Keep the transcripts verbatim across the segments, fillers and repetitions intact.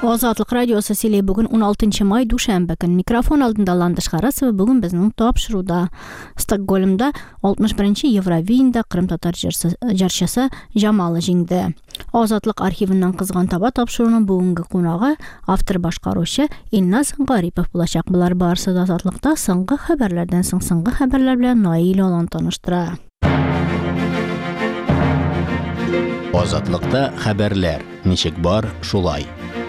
Азатлык радиосы силе бүгін он алтынчы май душанбе көн микрофон алдында Ландыш Харасова бүгін безнең тапшыруда. Стокгольмда алтмыш беренче Евровидениедә Кырым татар җырчысы Жамалы җиңде. Азатлык архивыннан кызган таба тапшыруның бүгенге кунагы автор башкаручы Илназ Гарипов булачак. Булар барысы да Азатлыкта соңгы хәбәрләрдән соң соңгы хәбәрләр белән Наил Алан таныштыра. Азатлыкта хәбәрләр. Ничек бар, шулай.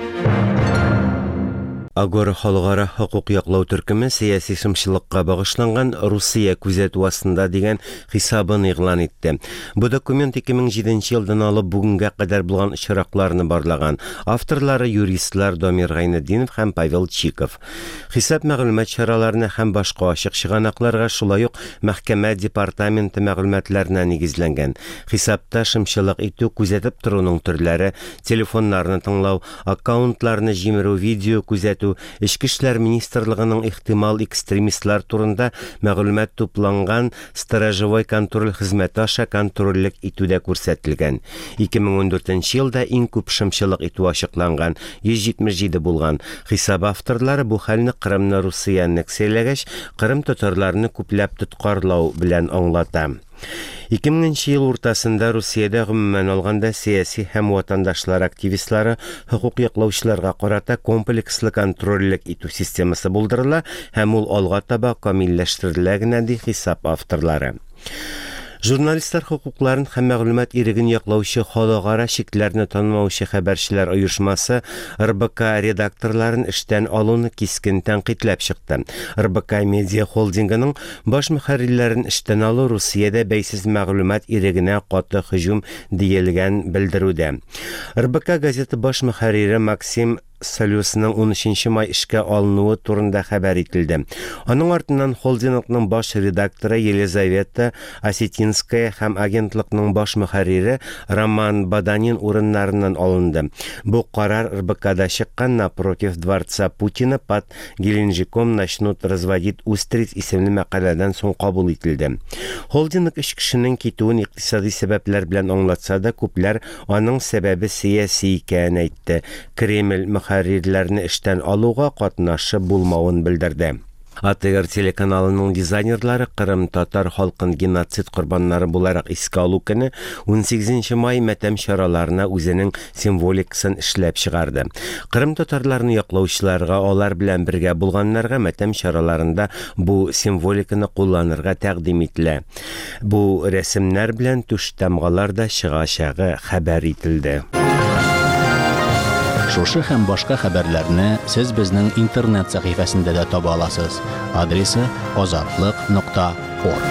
Агора халыкара хукук яклау төркеме сиясәт шымчылыкка багышланган Русия күзәтү астында дигән хисабын игълан итте. Бу документ ике мең җиденче елдан алып бүгенгә кадәр булган очракларны барлаган. Авторлары юристлар Домир Гайнетдинов һәм Павел Чиков. Хисап мәгълүмат чараларына һәм башка ачык чыганакларга шулай ук мәхкәмә департаменты мәгълүматларына нигезләнгән. Хисапта шымчылык итү, күзәтеп торуның төрләре, телефоннарны тыңлау, аккаунтларны җимерү, видео күзәтү, Эчке эшләр министрлыгының ихтимал экстремистлар турында мәгълүмат тупланган сторожевой контроль хезмәте аша контрольлек итүдә күрсәтелгән. ике мең ундүртенче елда иң күп шымчылык итү ачыкланган йөз җитмеш җиде булган. Хисап авторлары бу хәлне Кырымны Русия аннексияләгәч, Кырым татарларны күпләп тоткарлау белән аңлата. ике меңенче ел уртасында Русиядә гомумән алганда сияси һәм ватандашлар активистлары хукук яклаучыларга карата комплекслы контрольлек итү системасы булдырыла һәм ул алга таба камилләштерелә генә ди хисап авторлары. Журналистлар хукукларын һәм мәгълүмат иреген яклаучы халыкара шикләрне танымаучы хәбәрчеләр оешмасы эр бэ ка редакторларын эштән алуны кискен тәнкыйтьләп чыкты. эр бэ ка медиа холдингының баш мөхәррирләрен эштән алу Русиядә бәйсез мәгълүмат ирегенә каты һөҗүм диелгән белдерүдә. эр бэ ка газеты баш мөхәррире Максим Салюсның он өченче май эшкә алынуы турында хәбәр ителде. Аның артыннан холдингның баш редакторы Елизавета Осетинская һәм агентлыкның баш мөхәррире Роман Баданин урыннарыннан алынды. Бу карар эр бэ када чыккан «Напротив дворца Путина под Геленджиком начнут разводить устриц» исемле мәкаләдән соң кабул ителде. Холдинг эш кешенең китүен икътисади сәбәпләр белән аңлатса да, күпләр аның сәбәбе сияси икәнен әйтте. Кремль мөхәррирләрне эштән алуга катнашып булмавын белдерде. а тэ эр телеканалының дизайнерлары Кырым татар халкын геноцид корбаннары буларак искә алу көне он сигезенче май матәм чараларына үзенең символикасын эшләп чыгарды. Кырым татарларны яклаучыларга, алар белән бергә булганнарга матәм чараларында бу символиканы кулланырга тәкъдим ителә. Бу рәсемнәр белән түш тамгалар да чыгачагы хәбәр ителде. Шушы һәм башка хәбәрләрне сез безнең интернет сәхифәсендә дә таба аласыз. Адресы азатлык нокта орг.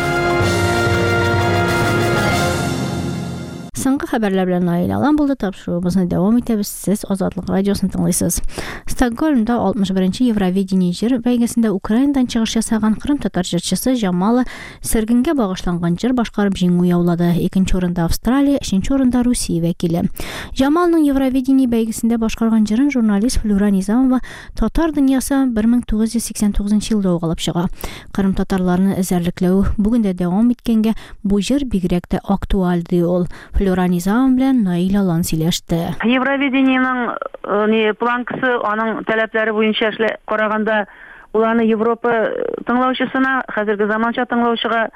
Соңгы хәбәрләр белән Наил Алан булды. Тапшыруыбызны дәвам итәбез. Сез Азатлык радиосын тыңлыйсыз. Стокгольмда алтмыш беренче Евровидение җыр бәйгесендә Украинадан чыгыш ясаган Кырым татар җырчысы Жамалы сәргенгә багышланган җыр башкарып җиңү яулады. Икенче урында Австралия, өченче урында Русия вәкиле. Жамалның Евровидение бәйгесендә башкарган җырын журналист Флюра Низамова татар дөньясы бер мең тугыз йөз сиксән тугызынчы елда угылып чыга. Кырым татарларны эзәрлекләү бүгін дә дәвам иткәнгә бу җыр бигрәк тә актуаль ди ул. Флюра Низамова белән Наил Алан сөйләште. Евровидениенең не планкасы, аның таләпләре буенча эшле караганда, ул аны Европа тыңлаучысына, хәзерге заманча тыңлаучыга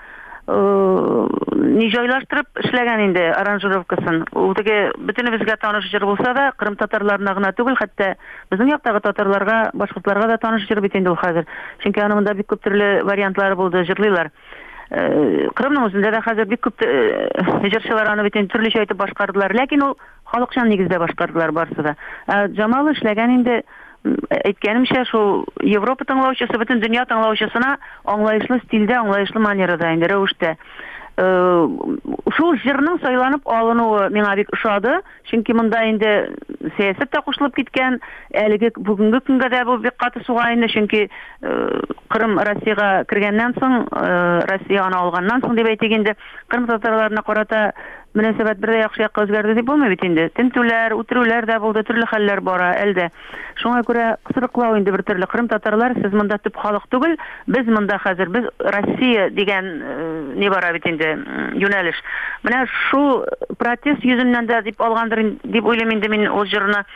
ни җайлаштырып эшләгән инде аранжировкасын. Ул теге бөтенебезгә таныш җыр булса да, Кырым татарларына гына түгел, хәтта безнең яктагы татарларга, башкортларга да таныш җыр бит инде ул хәзер. Чөнки аның монда бик күп төрле вариантлары булды, җырлыйлар. Кырымның үзендә дә хәзер бик күп җырчылар аны бит төрлечә әйтеп башкардылар, ләкин ул халыкчан нигездә башкардылар барысы да. Жамал эшләгән инде, әйткәнемчә, шул Европа тыңлаучысы, бөтен дөнья тыңлаучысына аңлаешлы стильдә, аңлаешлы манерада инде рәвештә. Шул җырның сайланып алынуы миңа бик ошады, чөнки монда инде сәясәт тә кушылып киткән, әлеге бүгенге көнгә дә бу бик каты суга инде, чөнки Кырым Россиягә кергәннән соң, Россия аны алганнан соң дип әйтик инде, Кырым татарларына карата мөнәсәбәт бер дә яхшы якка үзгәрде дип булмый бит инде. Тентүләр, үтерүләр дә булды, төрле хәлләр бара әлдә. Шуңа күрә кысрыклау инде бер төрле. Кырым татарлар, сез монда төп халык түгел, без монда хәзер, без Россия дигән не бара бит инде, юнәлеш. Менә шу протест йөзеннән дә дип алгандыр дип уйлыйм инде мин ул җырны.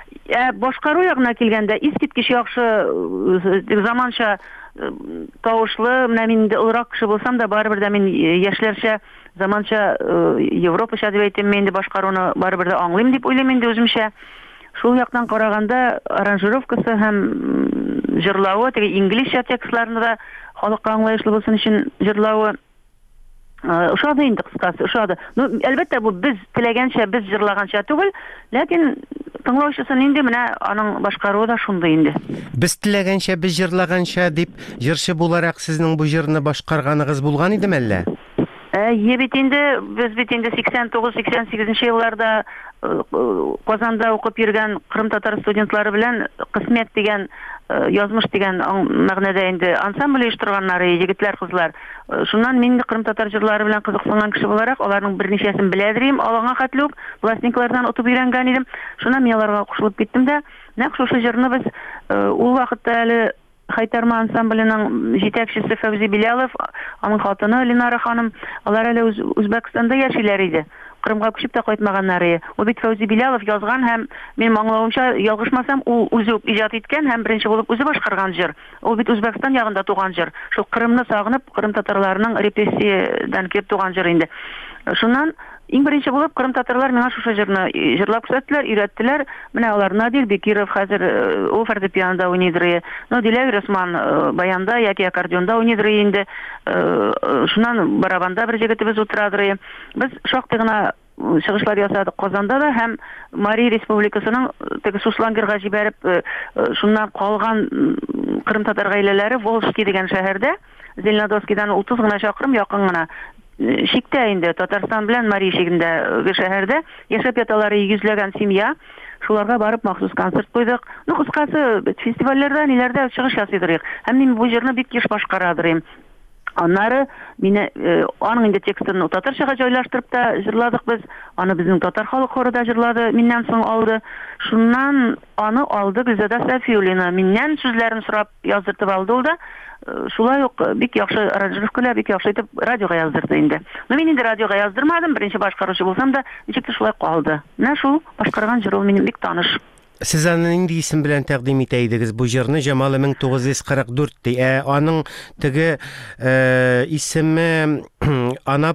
Ә башкару ягына килгәндә, искиткеч яхшы заманча тавышлы, менә мин инде олырак кеше булсам да, барыбер дә мин яшьләрчә заманча Европача дип әйтим, мен инде башкаруны барыбер дә аңлыйм дип уйлыйм инде үземчә. Шул яктан караганда аранжировкасы һәм җырлавы, теге инглизчә текстларны да халыкка аңлаешлы булсын өчен җырлавы ошады инде кыскасы, ошады. Ну, әлбәттә бу без теләгәнчә, без җырлаганча түгел, ләкин тыңлаучысын инде менә аның башкаруы да шундый инде. Без теләгәнчә, без җырлаганча дип җырчы буларак сезнең бу җырны башкарганыгыз булган идеме әллә? Ә, бит инде без бит инде сиксән тугыз сиксән сигезенче елларда Казанда укып йөргән Кырым татар студентлары белән Кысмәт дигән язмыш дигән мәгънәдә инде ансамбль оештырганнар, егетләр, кызлар. Шуннан мин Кырым татар җырлары белән кызыксынган кеше буларак, аларның берничәсен беләдерим, алаңа хәтле үк пластинкалардан отып өйрәнгән идем. Шуннан мин аларга кушылып киттем дә, нәкъ шушы җырны без ул вакытта әле Хайтарма ансамбленең җитәкчесе Фәүзи Билалов, аның хатыны Ленара ханым, алар әле Үзбәкстанда яшиләр иде. Кырымга күчеп тә кайтмаганнары. Ул бит Фәүзи Билалов язган һәм мин аңлавымча, ялгышмасам, ул үзе үк иҗат иткән һәм беренче булып үзе башкарган җыр. Ул бит Үзбәкстан ягында туган җыр. Шул Кырымны сагынып, Кырым татарларының репрессиядан килеп туган җыр инде. Шуннан иң беренче булып Кырым татарлар миңа шушы җырны җырлап күрсәттеләр, өйрәттеләр. Менә алар Надир Бекиров хәзер ул фортепианода уйныйдыр. Ну, Диләвир Усман баянда яки аккордеонда уйныйдыр инде. Шуннан барабанда бер җегетебез утырадыр. Без шактый гына чыгышлар ясадык Казанда да һәм Мари Республикасының теге Суслангерга җибәреп, шуннан калган Кырым татар гаиләләре Волжский дигән шәһәрдә, Зеленодольскидан утыз гына чакрым якын гына шиктә инде Татарстан белән Мари шигендә шәһәрдә яшәп яталар йөзләгән семья. Шуларга барып махсус концерт куйдык. Ну, кыскасы, фестивальләрдә, ниләрдә чыгыш ясыйдык. Һәм мин бу җырны бик еш башкарадыр. Аннары мине аның инде текстын татарчага җайлаштырып та җырладык без. Аны безнең татар халык хоры да җырлады, миннән соң алды. Шуннан аны алды Гөлзадә Сафиуллина. Миннән сүзләрен сорап яздыртып алды ул да. Шулай ук бик яхшы аранжировкалар, бик яхшы итеп радиога яздырды инде. Ну, мин инде радиога яздырмадым, беренче башкаручы булсам да, ничектер шулай калды. Менә шул башкарган җыр ул минем бик таныш. Сез аны нинди исем белән тәкъдим итә идегез бу җырны? Җамалы мең тугыз йөз кырык дүрт ди. Ә аның теге исеме Анап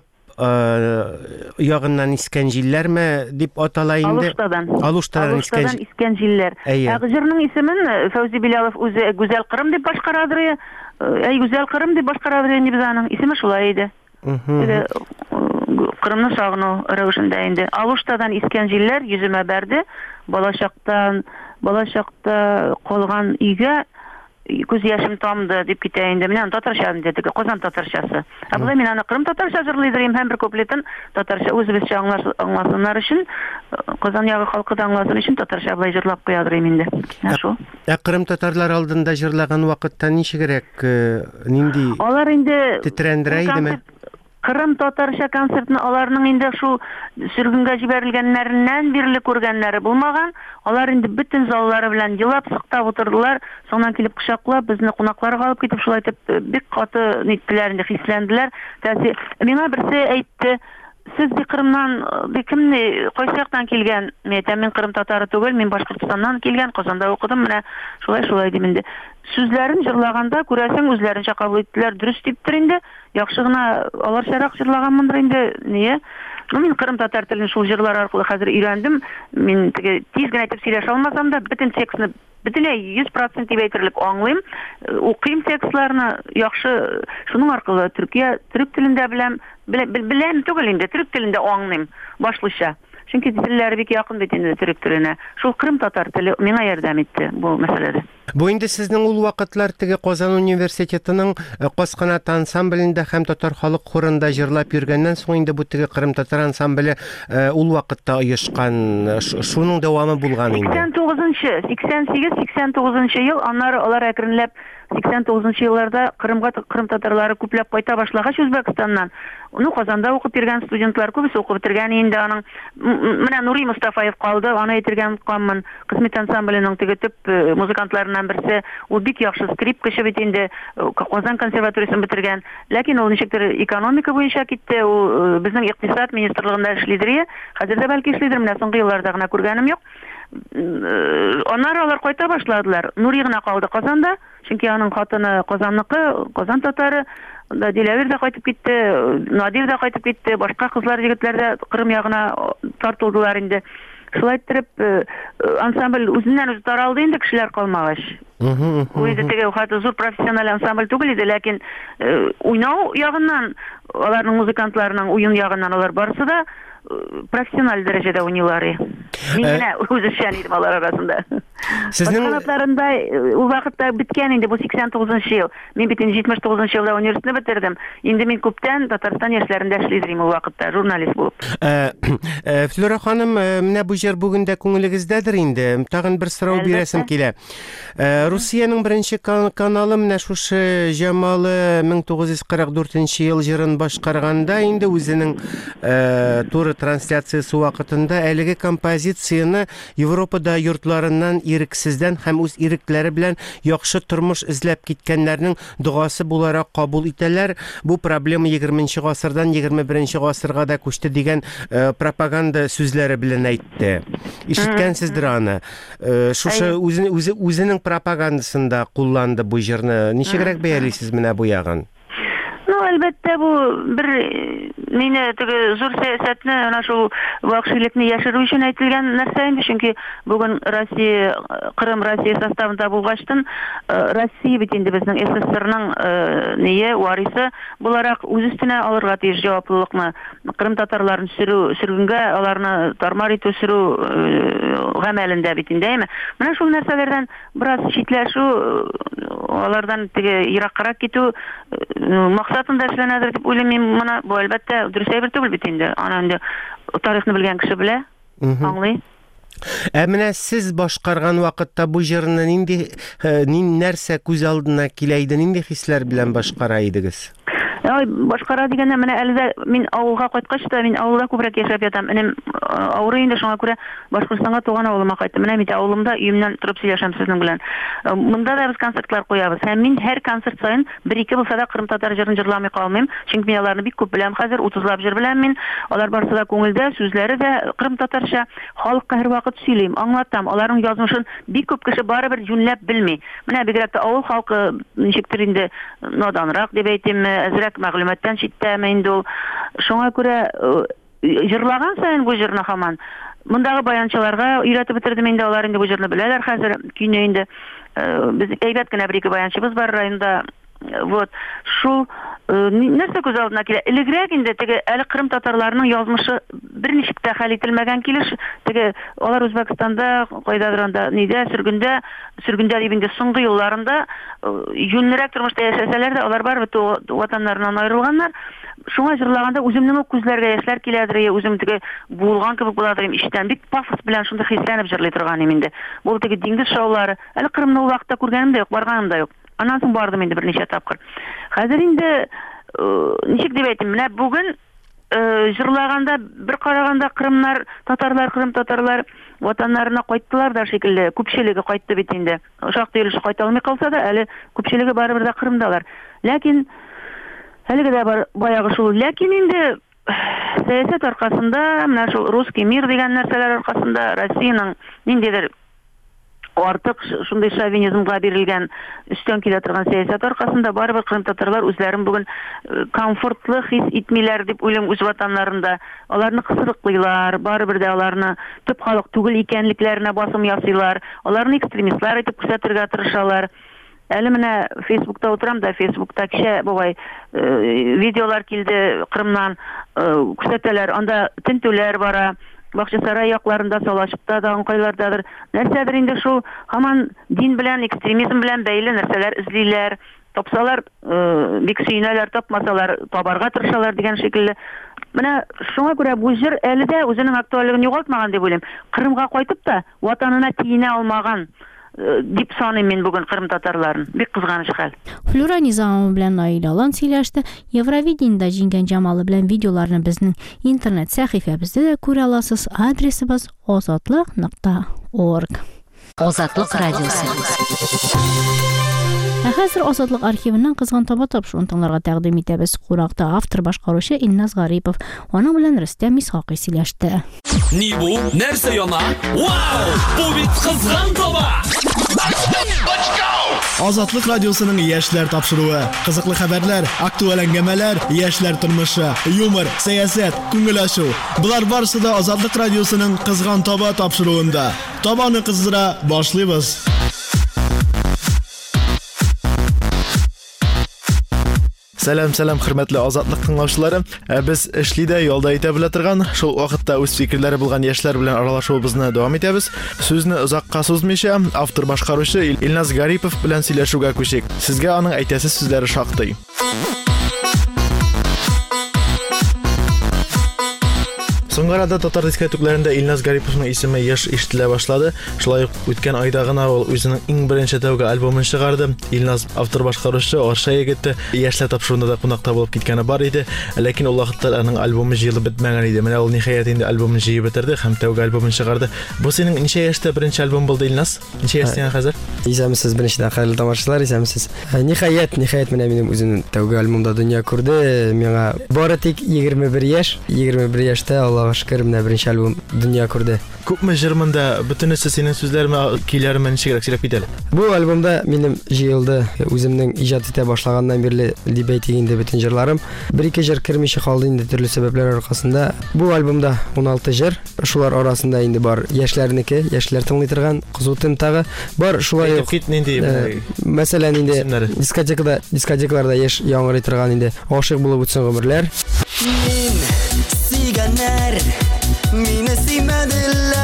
ягыннан искән җилләрме дип атала инде? Алуштадан. Алуштадан искән искән җилләр. Ә җырның исемен Фәүзи Билалов үзе Гүзәл Кырым дип башкарадыр. Әй, Гүзәл Кырым дип башкарадыр инде без аның исеме шулай иде. Кырымны сагыну рәвешендә инде. Алуштадан искән җилләр йөземә бәрде. Балачактан, балачакта калган өйгә күз яшем тамды дип китә инде. Менә татарча инде, теге Казан татарчасы. Ә булай мин аны Кырым татарча җырлыйдырым һәм бер куплетын татарча үзебезчә аңласыннар өчен, Казан ягы халкы да аңласын өчен татарча булай җырлап куядырым инде. Менә шул. Ә Кырым татарлар алдында җырлаган вакытта ничегрәк, нинди? Алар инде тетрәндерә идеме? Кырым татарча концертны аларның инде шул сөргөнгә җибәрелгәннәреннән бирле күргәннәре булмаган. Алар инде бөтен заллары белән елап, сыктап утырдылар. Соңнан килеп кочаклап, безне кунакларга алып китеп, шулай итеп бик каты нитләр инде, хисләнделәр. Тәси, миңа берсе әйтте, сез бик Кырымнан, бик кемне, кайсы яктан килгән? Мен әйтәм, мин Кырым татары түгел, мин Башкортстаннан килгән, Казанда укыдым, менә шулай-шулай дим инде. Сүзләрен җырлаганда күрәсең үзләренчә кабул иттеләр, дөрес диптер инде. Яхшы гына аларчарак җырлаганмындыр инде. Ние? Ну, мин Кырым татар телен шул җырлар аркылы хәзер өйрәндем. Мин теге тиз генә әйтеп сөйләшә алмасам да, бөтен текстны бөтенләй йөз процент дип әйтерлек аңлыйм. Укыйм текстларны яхшы, шуның аркылы Төркия төрек телендә беләм, беләм түгел инде, төрек телендә аңлыйм башлыча. Чөнки телләре бик якын бит инде төрек теленә. Шул Кырым татар теле миңа ярдәм итте бу мәсьәләдә. Бу инде сезнең ул вакытлар теге Казан университетының Касканат ансамблендә һәм татар халык хорында җырлап йөргәннән соң инде бу теге Кырым татар ансамбле ул вакытта оешкан, шуның дәвамы булган инде. сиксән тугызынчы, сиксән сигез сиксән тугызынчы ел, аннары алар әкренләп сиксән тугызынчы елларда Кырымга Кырым татарлары күпләп кайта башлагач Үзбәкстаннан. Ну, Казанда укып йөргән студентлар күбесе укып бетергән инде аның. Менә Нури Мустафаев калды, аны әйтергән калмын. Кысмәт ансамбленең теге төп музыкантларыннан берсе, ул бик яхшы скрипкачы бит инде, Казан консерваториясын бетергән. Ләкин ул ничектер экономика буенча китте, ул безнең икътисад министрлыгында эшлидер. Хәзер дә бәлки эшлидер, менә соңгы елларда гына күргәнем юк. Onlar алар кайта башладылар. Нури гына калды Казанда, чөнки аның хатыны Казанныкы, Казан татары. Да Диләвир дә кайтып китте, Надир дә кайтып китте, башка кызлар, егетләр дә Кырым ягына тартылдылар инде. Шулай итеп, ансамбль үзеннән үзе таралды инде, кешеләр калмагач. Үзе теге хаты зур профессиональ ансамбль түгел иде, ләкин уйнау ягыннан, аларның музыкантларының уен ягыннан алар барысы да профессиональ дәрәҗәдә уйныйлар. Мин генә үзе эшчән идем алар арасында. Сезнең канатларында ул вакытта биткән инде бу сиксән тугызынчы ел. Мин бит җитмеш тугызынчы елда университетны бетердем. Инде мин күптән Татарстан яшьләрендә эшлизем ул вакытта, журналист булып. Флора ханым, менә бу җыр бүген дә күңелегездәдер инде. Тагын бер сорау бирәсем килә. Русиянең беренче каналы менә шушы Җамалы мең тугыз йөз кырык дүртенче ел җырын башкарганда инде үзенең туры трансляциясы вакытында әлеге композицияны Европада йортларыннан ирексездән һәм үз ирекләре белән яхшы тормыш эзләп киткәннәрнең дуасы буларак кабул итәләр. Бу проблема егерменче гасырдан егерме беренче гасырга да күчте дигән пропаганда сүзләре белән әйтте. Ишеткәнсездер аны. Шушы үзе үзенең пропагандасында кулланды бу җырны. Ничегрәк бәялисез менә бу ягын? Ну, әлбәттә бу бер мине теге зур сәясәтне, ана шул вакшилекне яшерү өчен әйтелгән нәрсә инде, чөнки бүген Россия, Кырым Россия составында булгачтан, Россия бит инде безнең СССРның ние варисы буларак үз өстенә алырга тиеш җаваплылыкны. Кырым татарларын сөрү, сөргөнгә, аларны тармар итү, сөрү гамәлендә бит инде. Менә шул нәрсәләрдән бераз читләшү, алардан теге ераккарак китү максатында эшләнәдер дип уйлыйм. Моны бу әлбәттә дөрес әйбер түгел бит инде. Аны инде тарихны белгән кеше белә, аңлый. Ә менә сез башкарган вакытта бу җырны нинди нәрсә күз алдына килә иде, нинди хисләр белән башкара идегез? Ой, башкара дигәндә менә әле дә мин авылга кайткач та, мин авылда күбрәк яшәп ятам. Энем авырый инде, шуңа күрә Башкортстанга туган авылыма кайттым. Менә мин авылымда өемнән торып сөйләшәм сезнең белән. Монда да без концертлар куябыз. Һәм мин һәр концерт саен бер-ике булса да Кырым татар җырын җырламый калмыйм. Чөнки мин аларны бик күп беләм хәзер, утызлап җыр беләм мин. Алар барысы да күңелдә, сүзләре дә Кырым татарча, халыкка һәр вакыт сөйлим, аңлатам. Аларның язмышын бик күп кеше барыбер юньләп белми. Менә бигрәк тә авыл халкы ничектер инде наданрак дип әйтимме, әзрәк мәгълүматтан читтәме инде ул. Шуңа күрә җырлаган саен бу җырны һаман мондагы баянчыларга өйрәтеп бетердем инде, алар инде бу җырны беләләр хәзер. Көйне инде без әйбәт кенә бер-ике баянчыбыз бар районда. Вот шул нәрсә күз алдына килә. Элегрәк инде теге әле Кырым татарларының язмышы берничек тә хәл ителмәгән килеш, теге алар Үзбәкстанда, кайдадыр анда, нидә, сөргендә, сөргендә дип инде соңгы елларында юньнәрәк тормышта яшәсәләр дә, алар барыбер ватаннарыннан аерылганнар. Шуңа җырлаганда үземнең үк күзләргә яшьләр киләдер, үзем теге булган кебек буладыр, иштән бик пафос белән шунда хисләнеп җырлый торган инде. Бу теге диңгез шаулары, әле Кырымны ул вакытта күргәнем дә юк, барганым да юк. Аннан соң бардым инде берничә тапкыр. Хәзер инде ничек дип әйтим, менә бүген җырлаганда бер караганда Кырымнар, татарлар, Кырым татарлар ватаннарына кайттылар да шикелле, күпчелеге кайтты бит инде. Шактый өлеше кайта алмый калса да, әле күпчелеге барыбер да Кырымдалар. Ләкин әлеге дә бар баягы шул. Ләкин инде сәясәт аркасында, менә шул русский мир дигән нәрсәләр аркасында Россиянең ниндидер артык шундый шовинизмга бирелгән үстән килә торган сәясәт аркасында барыбер Кырым татарлар үзләрен бүген комфортлы хис итмиләр дип уйлыйм үз ватаннарында. Аларны кысырыклыйлар, барыбер дә аларны төп халык түгел икәнлекләренә басым ясыйлар. Аларны экстремистлар итеп күрсәтергә тырышалар. Әле менә Фейсбукта утырам да, Фейсбукта кичә бабай видеолар килде Кырымнан, күрсәтәләр, анда тентүләр бара. Бакчасарай якларында, Салашыпта да, кайлардадыр. Нәрсәдер инде шул һаман дин белән, экстремизм белән бәйле нәрсәләр эзлиләр. Тапсалар, бик сөйнәләр, тапмасалар, табарга тырышалар дигән шикелле. Менә шуңа күрә бу җыр әле дә үзенең актуальлыгын югалтмаган дип уйлыйм. Кырымга кайтып та ватанына тиенә алмаган дип саныйм мин бүген Кырым татарларын. Бик кызганыч хәл. Флора Низамова белән Наил Алан сөйләште. Евровидениедә җиңгән Җамалы белән видеоларны безнең интернет сәхифәбездә дә күрә аласыз. Адресыбыз азатлык нокта орг. Азатлык радиосы. Ә хәзер Азатлык архивыннан кызган таба тапшыруын тыңларга тәкъдим итәбез. Куракта автор башкаручы Илназ Гарипов, аның белән Рөстәм Исхакый сөйләште. Ни бу? Нәрсә яна? Вау! Бу бит кызган таба! Азатлык радиосының яшьләр тапшыруы. Кызыклы хәбәрләр, актуаль әңгәмәләр, яшьләр тормышы, юмор, сәясәт, күңел ачу. Булар барысы да Азатлык радиосының кызган таба тапшыруында. Табаны кыздыра башлыйбыз. Сәлам, сәлам, хөрмәтле Азатлык тыңлаучылары. Без эшлидә ялда итә белә торган, шул вакытта үз фикерләре булган яшьләр белән аралашуыбызны дәвам итәбез. Сүзне озакка сузмыйча, автор башкаручы Илназ Гарипов белән сөйләшүгә күчик. Сезгә аның әйтәсе сүзләре шактый. Соңгы арада татар дискотекларында Илназ Гариповның исеме еш ишетелә башлады. Шулай ук үткән айда гына ул үзенең иң беренче тәүге альбомын чыгарды. Илназ автор башкаручы Арша егете яшьләр тапшыруында да кунакта булып киткәне бар иде. Ләкин ул вакытта аның альбомы җыелып бетмәгән иде. Менә ул ниһаять инде альбомын җыеп бетерде һәм тәүге альбомын чыгарды. Бу синең ничә яшьтә беренче альбом булды, Илназ? Ничә яшьтә хәзер? Исәмсез беренчедән хәерле тамашачылар, исәмсез. Ниһаять, ниһаять менә минем үземнең тәүге альбомда дөнья күрде. Миңа бары тик егерме бер яшь, егерме бер яшьтә Аллаһка шөкер менә беренче альбом дөнья күрде. Күпме җырмында бөтенесе синең сүзләреме, көйләреме ничегрәк сөйләп китәләр? Бу альбомда минем җыелды. Үземнең иҗат итә башлаганнан бирле дип әйтик инде бөтен җырларым. Бер-ике җыр кермичә калды инде төрле сәбәпләр аркасында. Бу альбомда он алты җыр. Шулар арасында инде бар яшьләрнеке, яшьләр тыңлый торган Кызу тын тагы бар. Шулай ук мәсәлән инде дискотекада, дискотекаларда яшь яңгырый торган инде Ашык булып үтсен гомерләр. Мин сигәннәр мине симәделәр,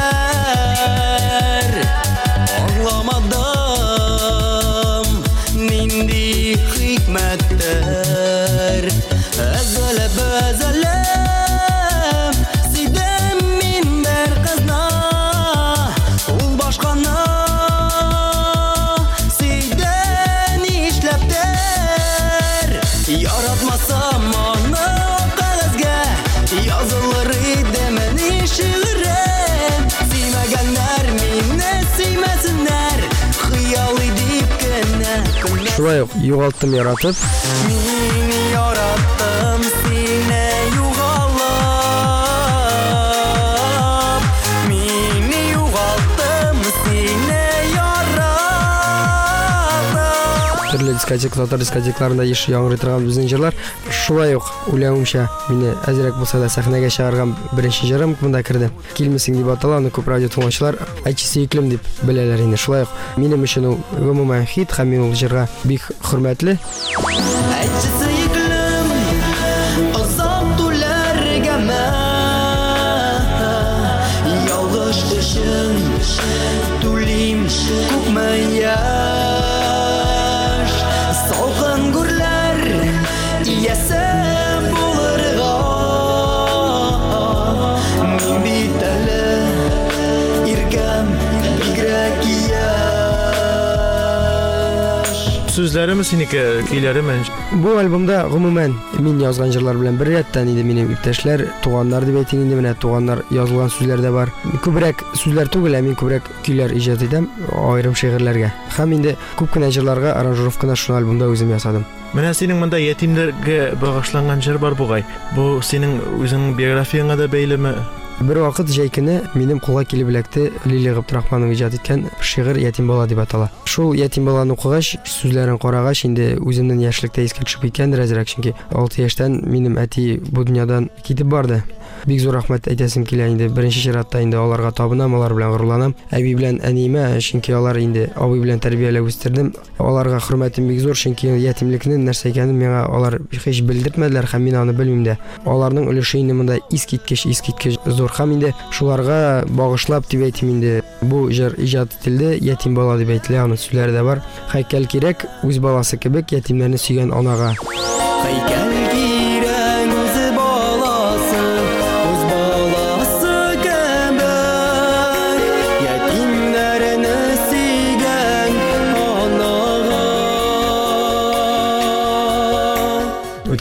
аңламадым нинди хикмәттер, әзәлеп әзәлеп сидем мин бер кызна, ул башканы сиден ишләптер, яратмасам аны кәгазгә yazılır idemeni şiirem, simegənlər minne simesinlər, xiyal edip kenne kenne. Şulay uq yuğalttım yaratıb. Min yarattım sine yuğalıb, min yuğalttım sine yarattım. Төрле дискотек, татар дискотекларында еш яңгырый торган безнең җырлар. Шулай ук уйлавымча, мине әзрәк булса да сәхнәгә чыгарган беренче җырым монда керде. Килмисең дип атала, аны күп радио тыңлаучылар әйтчесе иклем дип беләләр инде. Шулай ук минем өчен ул гомумән хит һәм мин ул җырга бик хөрмәтле. Әйтчесе иклем, азап түләргәме, ялгыш өчен түлим күпме яшь, салкын гүрләр иясе булырга, мин бит әле иркәм бигрәк яшь. Сүзләреме синеке, көйләреме? Бу альбомда гомумән мин язган җырлар белән бер рәттән инде минем иптәшләр, туганнар дип әйтик инде, менә туганнар язылган сүзләр дә бар. Күбрәк сүзләр түгел, мин күбрәк көйләр иҗат итәм, аерым шигырьләргә. Һәм инде күп кенә җырларга аранжировканы шул альбомда үзем ясадым. Менә синең монда ятимнәргә багышланган җыр бар бугай. Бу синең үзең биографияңа да бәйлеме? Бер вакыт җәйкене минем кулга килеп эләкте Лилия Габдрахманова иҗат иткән шигырь Ятим бала дип атала. Шул ятим баланы укыгач, сүзләрен карагач, инде үземнең яшьлектә искә төшеп киткәндер әзрәк, чөнки алты яшьтән минем әти бу дөньядан китеп барды. Бик зур рәхмәт әйтәсем килә инде. Беренче чиратта инде аларга табынам, алар белән горурланам. Әби белән әниемә, чөнки алар инде абый белән тәрбияләп үстердем. Аларга хөрмәтем бик зур, чөнки ятимлекнең нәрсә икәнен миңа алар һич белдертмәделәр һәм мин аны белмим дә. Аларның өлеше инде монда искиткеч, искиткеч зур һәм инде шуларга багышлап дип әйтим инде. Бу җыр иҗат ителде, ятим бала дип әйтелә, аның сүзләре дә бар. Һәйкәл кирәк, үз баласы кебек ятимнәрне сөйгән анага. Һәйкәл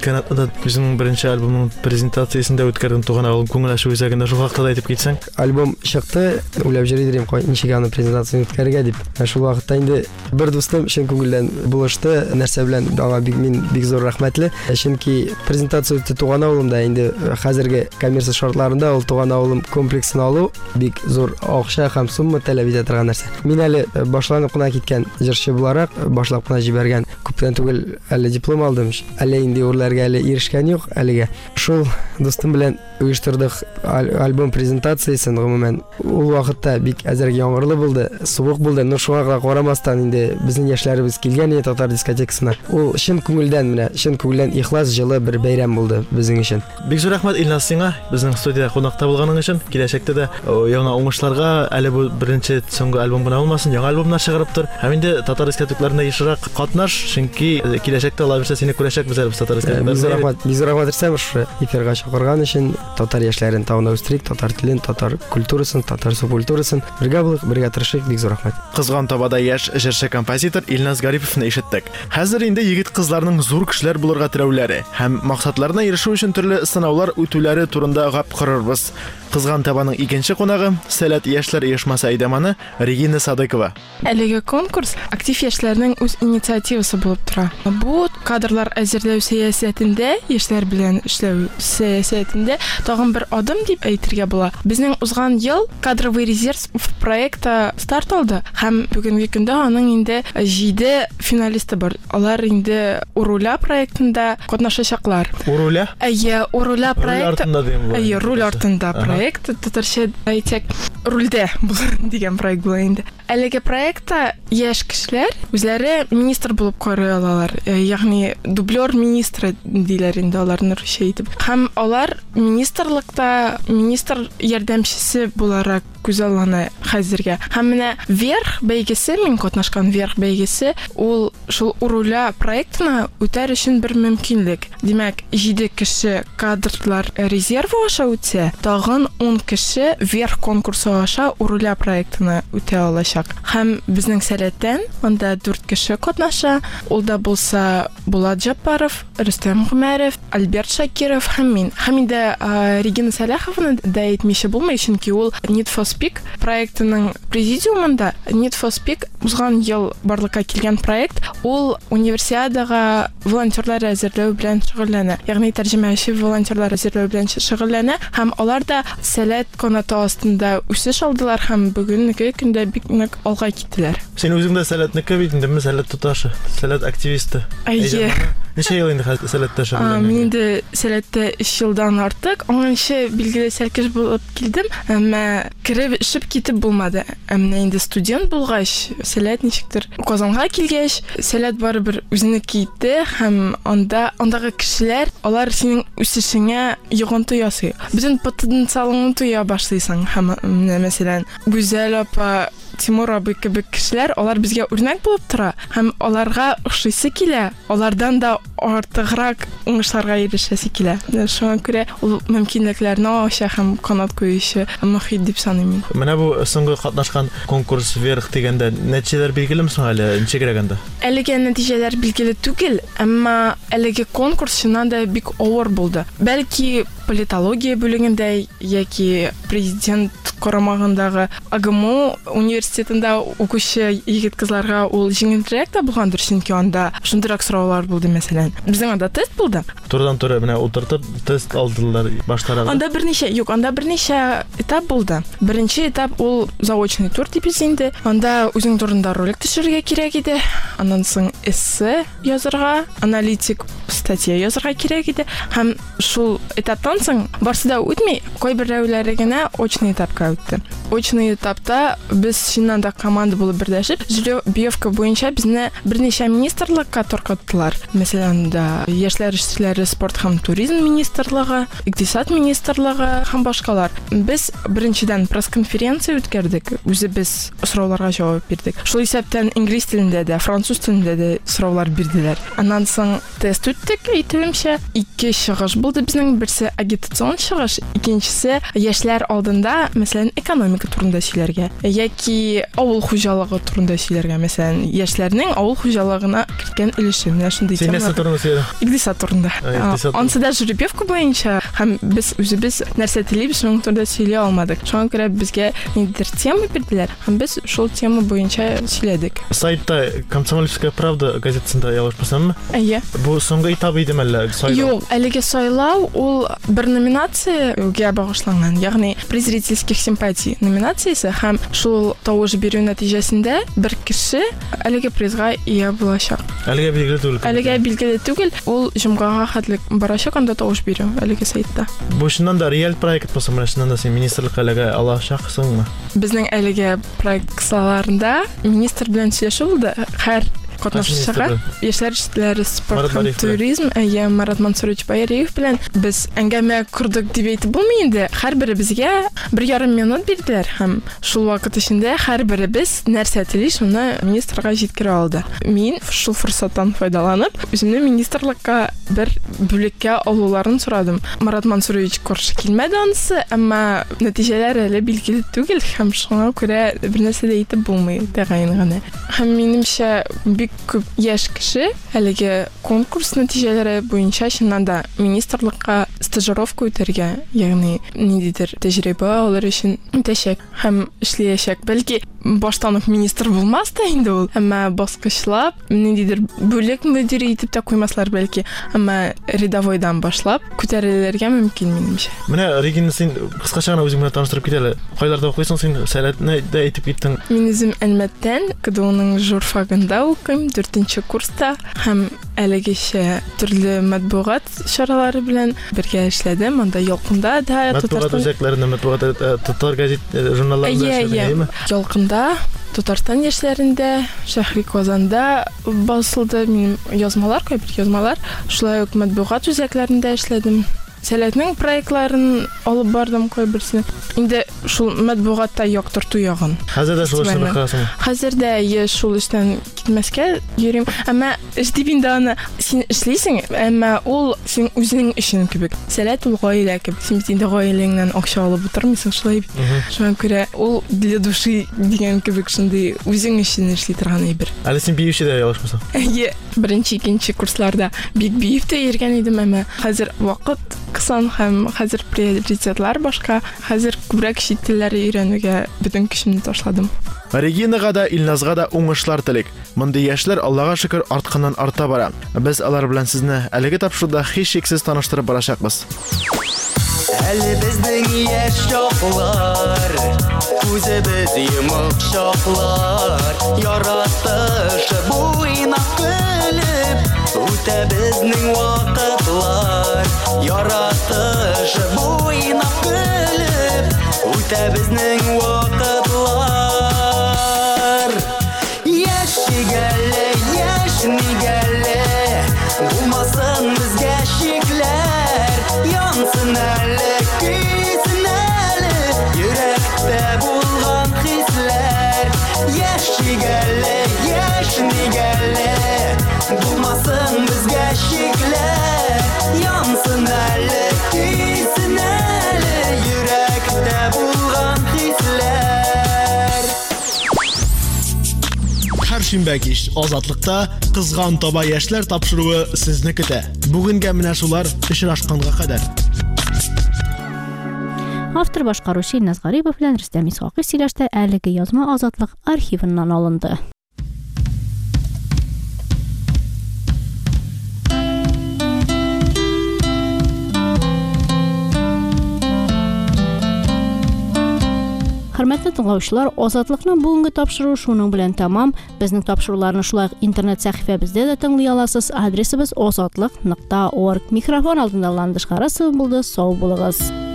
үткән атнада үзеңнең беренче альбомның презентациясында үткәргән туган авылым күңел ачу үзәгендә шул вакытта әйтеп китсәң. Альбом чыкты, уйлап йөри идем, ничек аны презентацияны үткәрергә дип. Шул вакытта инде бер дустым чын күңелдән булышты, нәрсә белән аңа бик мин бик зур рәхмәтле. Чөнки презентация үтте туган авылымда, инде хәзерге коммерция шартларында ул туган авылым комплексын алу бик зур акча һәм сумма таләп итә торган нәрсә. Мин әле башланып кына киткән җырчы буларак, башлап кына җибәргән, күптән түгел әле диплом алдым. Әле инде урларга әле ирешкән юк әлегә. Шул дустым белән оештырдык альбом презентациясын. Гомумән ул вакытта бик әзер яңгырлы булды, суык булды. Но шуңа карамастан инде безнең яшьләребез килгән иде татар дискотекасына. Ул чын күңелдән менә, чын күңелдән ихлас җылы бер бәйрәм булды безнең өчен. Бик зур рәхмәт Илназ сиңа безнең студиядә кунакта булганың өчен. Киләчәктә дә яңа уңышларга, әле бу беренче соңгы альбом гына булмасын, яңа альбомнар чыгарып тор. Һәм инде татар дискотекларында ешрак катнаш, чөнки киләчәктә алар берсе сине күрәчәкбез әле татар дискотекларында. Бик зур рәхмәт, бик зур рәхмәт итсәм шушы эфирга чакырган өчен, татар яшьләрен тауна үстерик, татар телен, татар культурасын, татар субкультурасын бергә булык, бергә тырышыйк, бик зур рәхмәт. Кызган табада яшь җырчы композитор Илназ Гариповны ишеттек. Хәзер инде егет кызларның зур кешеләр булырга теләүләре һәм максатларына ирешү өчен төрле сынаулар үтүләре турында гап карарбыз. Кызган табаның икенче кунагы Сәләт яшьләр оешмасы әйдәманы Регина Садыкова. Әлеге конкурс актив яшьләрнең үз инициативасы булып тора. Бу кадрлар әзерләү сәясәтендә, яшьләр белән эшләү сәясәтендә тагын бер адым дип әйтергә була. Безнең узган ел кадровый резерв проекты старт алды һәм бүгенге көндә аның инде җиде финалисты бар. Алар инде Уруля проектында катнашачаклар. Уруля? Әйе, Уруля проекты. Әйе, руль артында проект. Татарча әйтсәк, рульдә дигән проект була инде. Әлеге проектта яшь кешеләр үзләре министр булып карый алалар. Ягъни дублер министры диләр инде аларны русча итеп. Һәм алар министрлыкта министр ярдәмчесе буларак күзаллана хәзергә. Һәм менә Верх бәйгесе, мин катнашкан Верх бәйгесе, ул шул Уруля проектына үтәр өчен бер мөмкинлек. Димәк, җиде кеше кадрлар резервы аша үтсә, тагын ун кеше Верх конкурсы аша Уруля проектына үтә алачак. Һәм безнең Сәләттән анда дүрт кеше катнаша. Ул да булса Булат Җаппаров, Рөстәм Гомәров, Альберт Шакиров һәм мин. Һәм инде Регина Сәләховны да әйтмичә булмый, чөнки ул Need for Speak проектының президиумында. Need for Speak узган ел барлыкка килгән проект. Ул универсиадага волонтерлар әзерләү белән шөгыльләнә. Ягъни тәрҗемәче волонтерлар әзерләү белән шөгыльләнә һәм алар да Сәләт канаты астында үсеш алдылар һәм бүгенге көндә бик нык алга киттеләр. Син үзең дә Сәләтнеке бит инде, Сәләт туташы, Сәләт активисты. Әйе. Ничә ел инде Сәләттә шөгыльләнә? Мин инде Сәләттә өч елдан артык, аңынчы билгеле сәлкеш булып килдем, әмма киреп ишеп китеп булмады. Әмма инде студент булгач, Сәләт ничектер Казанга килгәч, Сәләт барыбер үзенеке китте һәм анда андагы кешеләр, алар синең үсешеңә йогынты ясый. Бүтән потенциалыңны туя башлыйсың һәм мәсәлән, Гүзәл апа, Тимур абый кебек кешеләр, алар безгә үрнәк булып тора һәм аларга охшыйсы килә. Алардан да артыграк уңышларга ирешәсе килә. Шуңа күрә ул мөмкинлекләрне ача һәм канат куючы мөхит дип саныйм. Менә бу соңгы катнашкан конкурс Верх дигәндә нәтиҗәләр билгелеме соң әле ничегрәгәндә? Әлегә нәтиҗәләр билгеле түгел, әмма әлеге конкурс чыннан да бик авыр булды. Бәлки политология бүлегендә яки президент карамагындагы АГМО университетында укучы егет кызларга ул җиңелрәк тә булгандыр, чөнки анда шундыйрак сораулар булды мәсәлән. Безнең анда тест булды. Турыдан-туры менә утыртып тест алдылар баштарак. Анда берничә, юк, анда берничә этап булды. Беренче этап ул заочный тур дип инде. Анда үзең турында ролик төшерергә кирәк иде. Аннан соң эссе язарга, аналитик статья язарга кирәк иде. Һәм шул этаптан соң барсы да үтми, кайберәүләре генә очный этапка үтте. Очный этапта без чыннан да команда булып берләшеп, җөрьевка буенча безне берничә министрлыкка таркаттылар. Мәсәлән, да яшьләр эшләре, спорт һәм туризм министрлыгы, икътисад министрлыгы һәм башкалар. Без беренчедән пресс-конференция үткәрдек, үзебез сорауларга җавап бирдек. Шул исәптән инглиз телендә дә, француз телендә дә сораулар бирделәр. Аннан соң тест үттек, әйтелемчә, ике чыгыш булды безнең, берсе агитацион чыгыш, икенчесе яшьләр алдында, мәсәлән, экономика турында сөйләргә, яки авыл хуҗалыгы турында сөйләргә, мәсәлән, яшьләрнең авыл хуҗалыгына киткән өлеше, менә шундый темалар. Син турында сөйләде? Икътисад турында. Ансы да жеребьевка буенча һәм без үзебез нәрсә телибез, шуның турында сөйли алмадык. Шуңа күрә безгә ниндидер тема бирделәр һәм без шул тема буенча сөйләдек. Сайтта «Комсомольская правда» газетасында ялгышмасаммы? Әйе. Бу соңгы этап идеме әллә сайлау? Юк, әлеге сайлау ул бер номинациягә багышланган, ягъни презрительских симпатий номинациясе һәм шул тавыш бирү нәтиҗәсендә бер кеше әлеге призга ия булачак. Әлегә билгеле түгел. Әлегә билгеле түгел, ул җомгага хәтлек барачак анда тавыш бирү әлеге сайтта. Бу шуннан да реаль проект булса, менә шуннан да син министрлыкка әлегә алачаксыңмы? Безнең әлеге проект кысаларында министр белән сөйләшү булды. Һәр катнашучыга яшьләр эшләре, спорт һәм туризм, әйе, Марат Мансурович Баяриев белән без әңгәмә курдык дип әйтеп булмый инде. Һәрберебезгә бер ярым минут бирделәр һәм шул вакыт эчендә һәрберебез нәрсә тели, шуны министрга җиткерә алды. Мин шул форсаттан файдаланып, үземне министрлыкка бер бүлеккә алуларын сорадым. Марат Мансурович каршы килмәде анысы, әмма нәтиҗәләр әле билгеле түгел һәм шуңа күрә бер нәрсә дә әйтеп булмый тәгаен генә. Һәм минемчә бик күп яшь кеше әлеге конкурс нәтиҗәләре буенча чыннан да министрлыкка стажировка үтәргә, ягъни ниндидер тәҗрибә алыр өчен үтәчәк һәм эшләячәк. Бәлки баштан ук министр булмас та инде ул, әмма баскычлап ниндидер бүлек мөдире итеп тә куймаслар бәлки, әмма рядовойдан башлап күтәрелергә мөмкин минемчә. Менә Регина, син кыскача гына үзең белән таныштырып кит әле. Кайларда укыйсың син? Сәләтне дә әйтеп киттең. Мин үзем Әлмәттән КДУның журфагында укыйм, дүртенче курста һәм әлегечә төрле матбугат чаралары белән бергә эшләдем. Анда Ялкында да, Татарстан үзәкләрендә, матбугат татар газет журналларында эшләдем. Ялкында, Татарстан яшьләрендә, Шәһри Казанда басылды минем язмалар, күп язмалар. Шулай ук матбугат үзәкләрендә эшләдем. Сәләтнең проектларын алып бардым кайберсен. Инде шул матбугатта яктырту ягын. Хәзер дә шул эшне башкарасың. Хәзер дә я шул эштән китмәскә йөрим. Әмма эш дип инде аны син эшлисең, әмма ул син үзең өчен кебек. Сәләт ул гаилә кебек. Син бит инде гаиләңнән акча алып утырмыйсың, шулай бит. Шуңа күрә ул для души дигән кебек шундый үзең өчен эшли торган әйбер. Әле син биюче дә ялгышмасаң? Әйе, беренче, икенче курсларда бик биеп тә йөргән идем, әмма хәзер вакыт кысан һәм хәзер приоритетлар башка. Хәзер күбрәк чит телләре өйрәнүгә бөтен көчемне ташладым. Регинага да, Илназга да уңышлар телик. Мондый яшьләр, Аллага шөкер, артканнан арта бара. Без алар белән сезне әлеге тапшыруда һичшиксез таныштырып барачакбыз. Әле безнең яшь чаклар, күзебез йомык чаклар, яратыш буена көлеп, үтә безнең вакытлар, яратыш буена көлеп, үтә безнең вакытлар. Яшигәле, яшнигәле, булмасын безгә шикләр, янсын әле, көйсен әле, йөрәктә булган хисләр. Яшигәле, яшнигәле, булмасын безгә шикләр, янсын әле, көйсен әле, йөрәктә булган хисләр. Һәр шимбә кич Азатлыкта кызган таба яшьләр тапшыруы сезне көтә. Бүгенгә менә шулар очрашканга кадәр. Автор башкаручы Илназ Гарипов белән Рөстәм Исхакый сөйләштә, әлеге язма Азатлык архивыннан алынды. Хөрмәтле тыңлаучылар, Азатлыкның бүгенге тапшыруы шуның белән тәмам. Безнең тапшыруларны шулай интернет сәхифәбездә дә тыңлый аласыз. Адресыбыз азатлык нокта орг. Микрофон алдында Ландыш Харасова булды. Сау булыгыз.